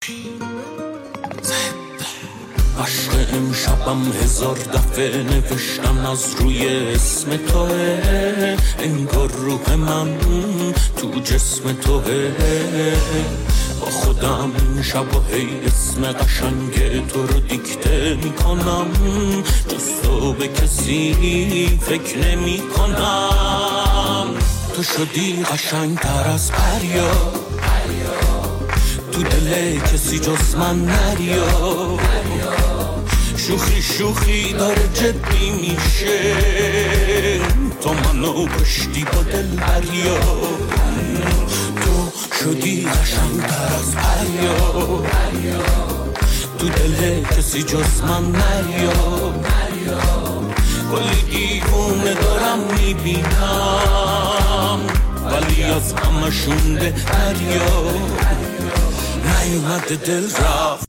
عشق امشبم 1000 دفعه نوشتم از روی اسم توه، انگار روح من تو جسم توه. با خودم شب و هی اسم قشنگ تو رو دیکته میکنم، جز تو به کسی فکر نمی کنم. تو شدی قشنگتر از پریا، تو دل کسی جز من نریا. شوخی شوخی داره جدی میشه، تو منو کشتی با دل دریا. تو شدی قشنگتر از پریا، تو دل کسی جز من نریا. کلی دیوونه دارم میبینم، ولی از همشون بهتریا. نیومده دل رفت